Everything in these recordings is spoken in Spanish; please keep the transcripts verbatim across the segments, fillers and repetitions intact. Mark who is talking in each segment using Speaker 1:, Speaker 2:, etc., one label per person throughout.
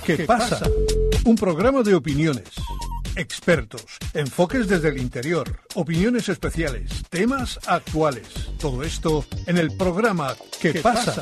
Speaker 1: ¿Qué pasa? Un programa de opiniones, expertos, enfoques desde el interior, opiniones especiales, temas actuales. Todo esto en el programa ¿Qué pasa?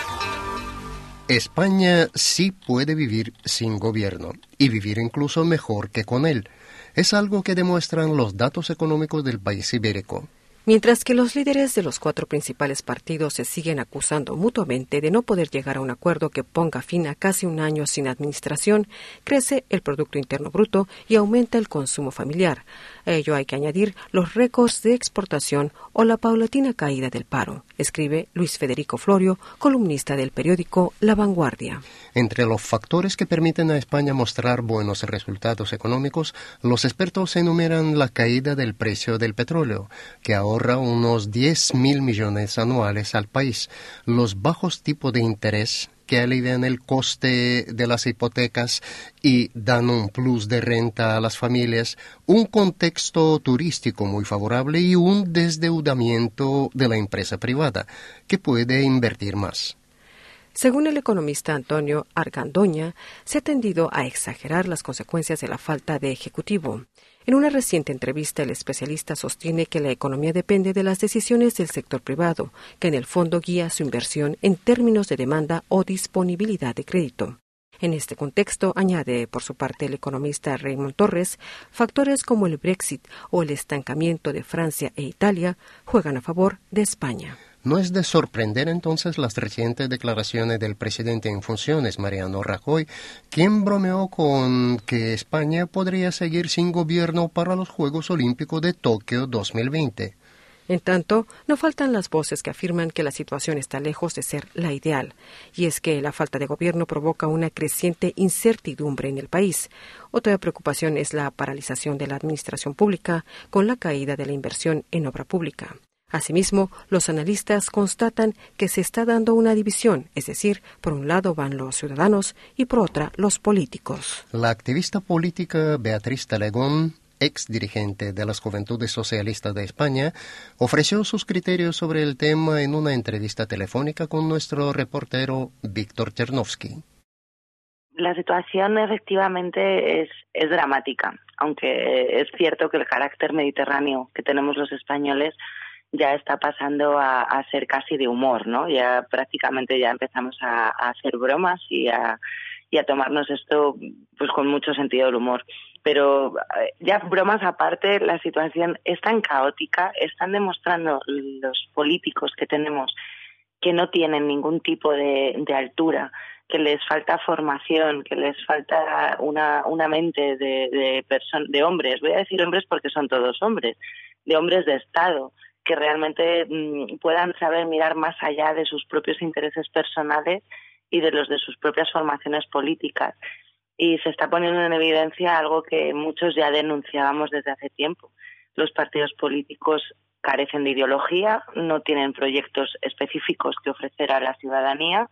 Speaker 2: España sí puede vivir sin gobierno y vivir incluso mejor que con él. Es algo que demuestran los datos económicos del país ibérico.
Speaker 3: Mientras que los líderes de los cuatro principales partidos se siguen acusando mutuamente de no poder llegar a un acuerdo que ponga fin a casi un año sin administración, crece el Producto Interno Bruto y aumenta el consumo familiar. A ello hay que añadir los récords de exportación o la paulatina caída del paro, escribe Luis Federico Florio, columnista del periódico La Vanguardia.
Speaker 2: Entre los factores que permiten a España mostrar buenos resultados económicos, los expertos enumeran la caída del precio del petróleo, que ahorra unos diez mil millones anuales al país, los bajos tipos de interés que alivian el coste de las hipotecas y dan un plus de renta a las familias, un contexto turístico muy favorable y un desdeudamiento de la empresa privada, que puede invertir más.
Speaker 3: Según el economista Antonio Argandoña, se ha tendido a exagerar las consecuencias de la falta de ejecutivo. En una reciente entrevista, el especialista sostiene que la economía depende de las decisiones del sector privado, que en el fondo guía su inversión en términos de demanda o disponibilidad de crédito. En este contexto, añade por su parte el economista Raymond Torres, factores como el Brexit o el estancamiento de Francia e Italia juegan a favor de España.
Speaker 2: No es de sorprender entonces las recientes declaraciones del presidente en funciones, Mariano Rajoy, quien bromeó con que España podría seguir sin gobierno para los Juegos Olímpicos de Tokio dos mil veinte.
Speaker 3: En tanto, no faltan las voces que afirman que la situación está lejos de ser la ideal, y es que la falta de gobierno provoca una creciente incertidumbre en el país. Otra preocupación es la paralización de la administración pública con la caída de la inversión en obra pública. Asimismo, los analistas constatan que se está dando una división, es decir, por un lado van los ciudadanos y por otra los políticos.
Speaker 2: La activista política Beatriz Talegón, ex dirigente de las Juventudes Socialistas de España, ofreció sus criterios sobre el tema en una entrevista telefónica con nuestro reportero Víctor Chernovsky.
Speaker 4: La situación efectivamente es, es dramática, aunque es cierto que el carácter mediterráneo que tenemos los españoles ya está pasando a, a ser casi de humor, ¿no? Ya prácticamente ya empezamos a, a hacer bromas y a, y a tomarnos esto pues con mucho sentido del humor. Pero ya bromas aparte, la situación es tan caótica, están demostrando los políticos que tenemos que no tienen ningún tipo de, de altura, que les falta formación, que les falta una, una mente de, de, person- de hombres, voy a decir hombres porque son todos hombres, de hombres de Estado, que realmente mmm, puedan saber mirar más allá de sus propios intereses personales y de los de sus propias formaciones políticas. Y se está poniendo en evidencia algo que muchos ya denunciábamos desde hace tiempo. Los partidos políticos carecen de ideología, no tienen proyectos específicos que ofrecer a la ciudadanía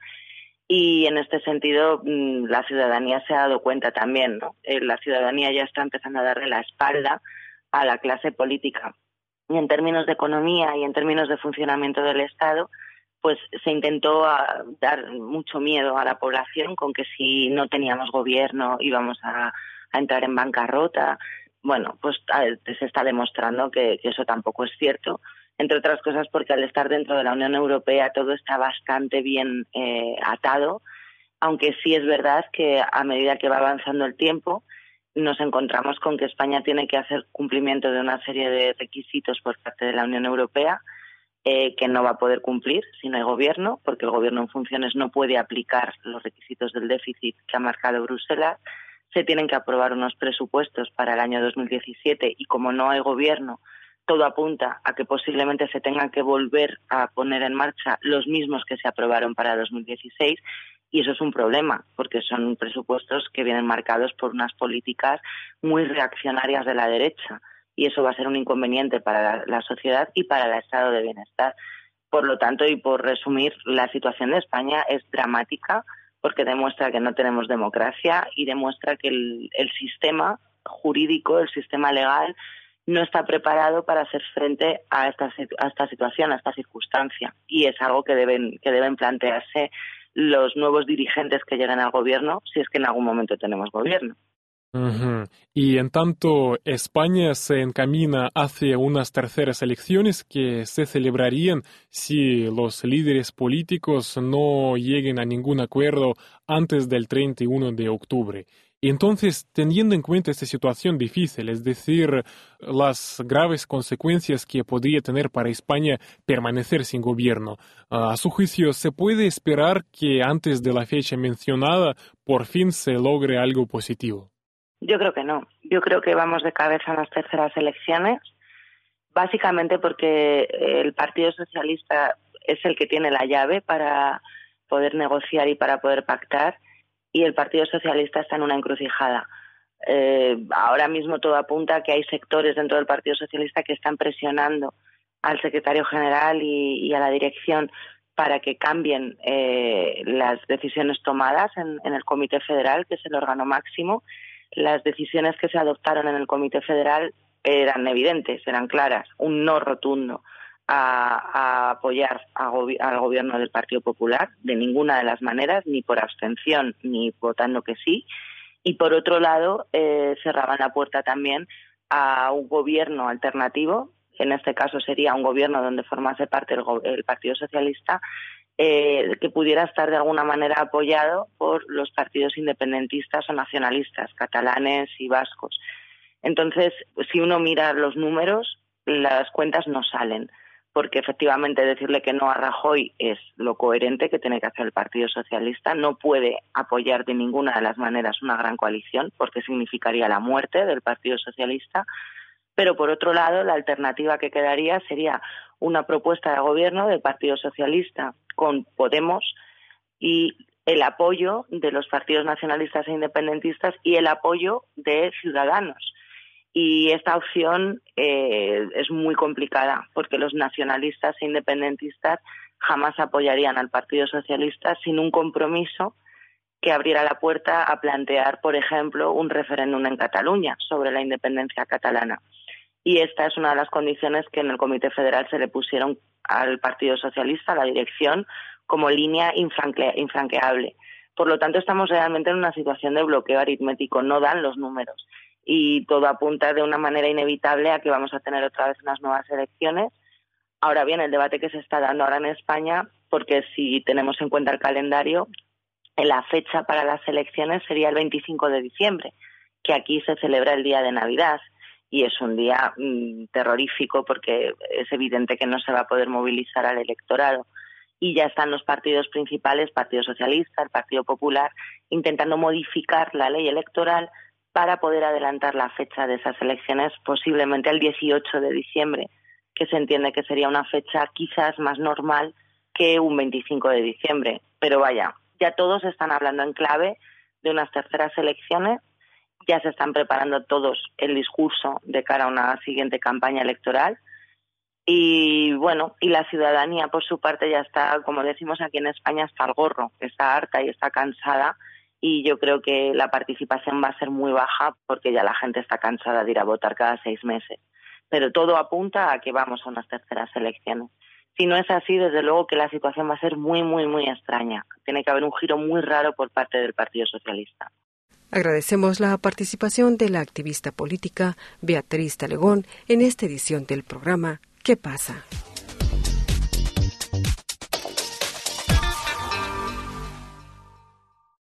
Speaker 4: y en este sentido mmm, la ciudadanía se ha dado cuenta también, ¿no? Eh, la ciudadanía ya está empezando a darle la espalda a la clase política. Y en términos de economía y en términos de funcionamiento del Estado, pues se intentó a, dar mucho miedo a la población con que si no teníamos gobierno íbamos a, a entrar en bancarrota. Bueno, pues a, se está demostrando que, que eso tampoco es cierto, entre otras cosas porque al estar dentro de la Unión Europea todo está bastante bien eh, atado, aunque sí es verdad que a medida que va avanzando el tiempo, nos encontramos con que España tiene que hacer cumplimiento de una serie de requisitos por parte de la Unión Europea eh, que no va a poder cumplir si no hay gobierno, porque el gobierno en funciones no puede aplicar los requisitos del déficit que ha marcado Bruselas. Se tienen que aprobar unos presupuestos para el año dos mil diecisiete y como no hay gobierno, todo apunta a que posiblemente se tengan que volver a poner en marcha los mismos que se aprobaron para dos mil dieciséis. Y eso es un problema, porque son presupuestos que vienen marcados por unas políticas muy reaccionarias de la derecha. Y eso va a ser un inconveniente para la, la sociedad y para el estado de bienestar. Por lo tanto, y por resumir, la situación de España es dramática porque demuestra que no tenemos democracia y demuestra que el, el sistema jurídico, el sistema legal, no está preparado para hacer frente a esta, a esta situación, a esta circunstancia. Y es algo que deben, que deben plantearse los nuevos dirigentes que lleguen al gobierno, si es que en algún momento tenemos gobierno.
Speaker 5: Uh-huh. Y en tanto, España se encamina hacia unas terceras elecciones que se celebrarían si los líderes políticos no lleguen a ningún acuerdo antes del treinta y uno de octubre. Y entonces, teniendo en cuenta esta situación difícil, es decir, las graves consecuencias que podría tener para España permanecer sin gobierno, a su juicio, ¿se puede esperar que antes de la fecha mencionada por fin se logre algo positivo?
Speaker 4: Yo creo que no. Yo creo que vamos de cabeza a las terceras elecciones, básicamente porque el Partido Socialista es el que tiene la llave para poder negociar y para poder pactar, y el Partido Socialista está en una encrucijada. Eh, ahora mismo todo apunta a que hay sectores dentro del Partido Socialista que están presionando al secretario general y, y a la dirección para que cambien eh, las decisiones tomadas en, en el Comité Federal, que es el órgano máximo. Las decisiones que se adoptaron en el Comité Federal eran evidentes, eran claras, un no rotundo a, a apoyar a gobi- al gobierno del Partido Popular de ninguna de las maneras, ni por abstención ni votando que sí, y por otro lado eh, cerraban la puerta también a un gobierno alternativo, en este caso sería un gobierno donde formase parte el, go- el Partido Socialista, Eh, que pudiera estar de alguna manera apoyado por los partidos independentistas o nacionalistas, catalanes y vascos. Entonces, si uno mira los números, las cuentas no salen, porque efectivamente decirle que no a Rajoy es lo coherente que tiene que hacer el Partido Socialista. No puede apoyar de ninguna de las maneras una gran coalición, porque significaría la muerte del Partido Socialista. Pero, por otro lado, la alternativa que quedaría sería una propuesta de gobierno del Partido Socialista con Podemos y el apoyo de los partidos nacionalistas e independentistas y el apoyo de Ciudadanos. Y esta opción eh, es muy complicada porque los nacionalistas e independentistas jamás apoyarían al Partido Socialista sin un compromiso que abriera la puerta a plantear, por ejemplo, un referéndum en Cataluña sobre la independencia catalana. Y esta es una de las condiciones que en el Comité Federal se le pusieron al Partido Socialista, a la dirección, como línea infranque- infranqueable. Por lo tanto, estamos realmente en una situación de bloqueo aritmético, no dan los números. Y todo apunta de una manera inevitable a que vamos a tener otra vez unas nuevas elecciones. Ahora bien, el debate que se está dando ahora en España, porque si tenemos en cuenta el calendario, la fecha para las elecciones sería el veinticinco de diciembre, que aquí se celebra el día de Navidad. Y es un día mmm, terrorífico porque es evidente que no se va a poder movilizar al electorado. Y ya están los partidos principales, Partido Socialista, el Partido Popular, intentando modificar la ley electoral para poder adelantar la fecha de esas elecciones posiblemente al dieciocho de diciembre, que se entiende que sería una fecha quizás más normal que un veinticinco de diciembre. Pero vaya, ya todos están hablando en clave de unas terceras elecciones. Ya se están preparando todos el discurso de cara a una siguiente campaña electoral. Y bueno, y la ciudadanía por su parte ya está, como decimos aquí en España, hasta el gorro, está harta y está cansada. Y yo creo que la participación va a ser muy baja porque ya la gente está cansada de ir a votar cada seis meses. Pero todo apunta a que vamos a unas terceras elecciones. Si no es así, desde luego que la situación va a ser muy, muy, muy extraña. Tiene que haber un giro muy raro por parte del Partido Socialista.
Speaker 3: Agradecemos la participación de la activista política Beatriz Talegón en esta edición del programa ¿Qué pasa?